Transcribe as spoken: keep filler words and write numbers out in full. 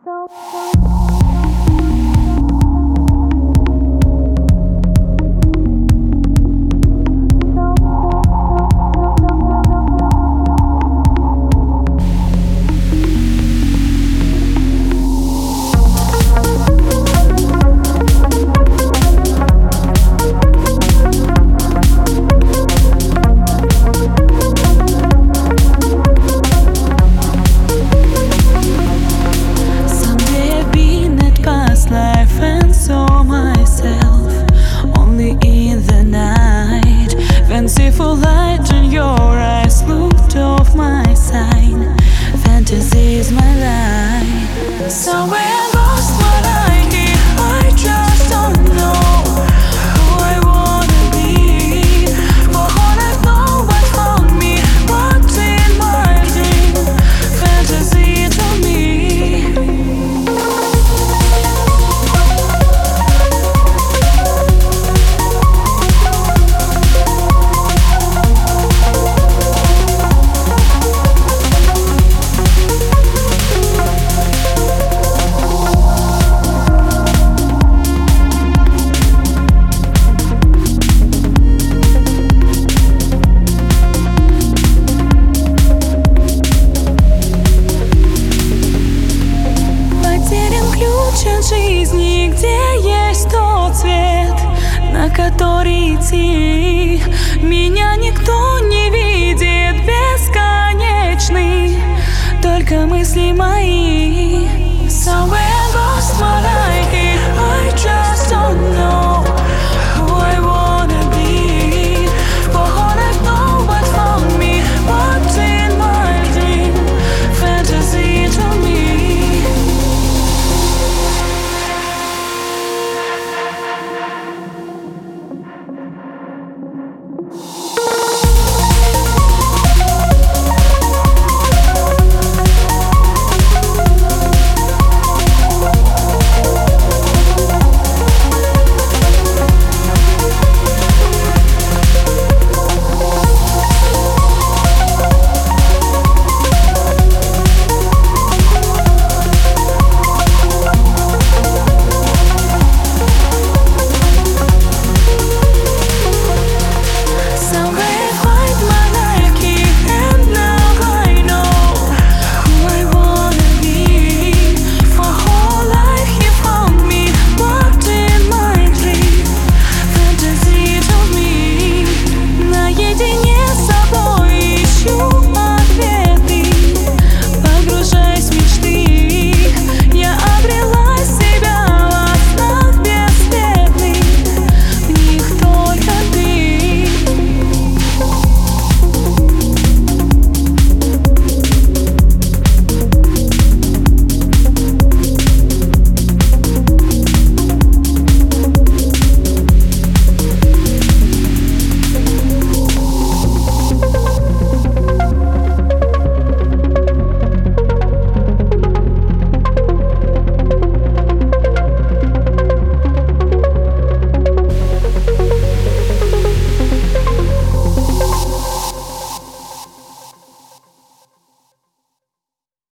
Fanciful light in your eyes looked off my sign. Fantasy is my line. Somewhere lost what I need. I just don't know who I wanna be. For all I know, what found me, what's in my dream. Fantasy to me. От жизни, где есть тот свет, на который идти. Меня никто не видит бесконечный, только мысли мои.